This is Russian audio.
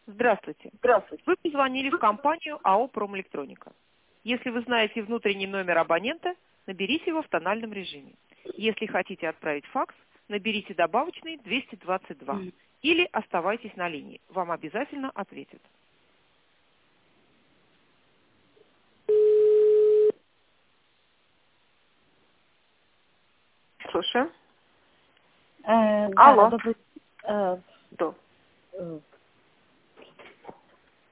Здравствуйте. Здравствуйте. Вы позвонили в компанию АО «Промэлектроника». Если вы знаете внутренний номер абонента, наберите его в тональном режиме. Если хотите отправить факс, наберите добавочный 222 или оставайтесь на линии. Вам обязательно ответят. Слушаю. Да, Алло. добрый, Да.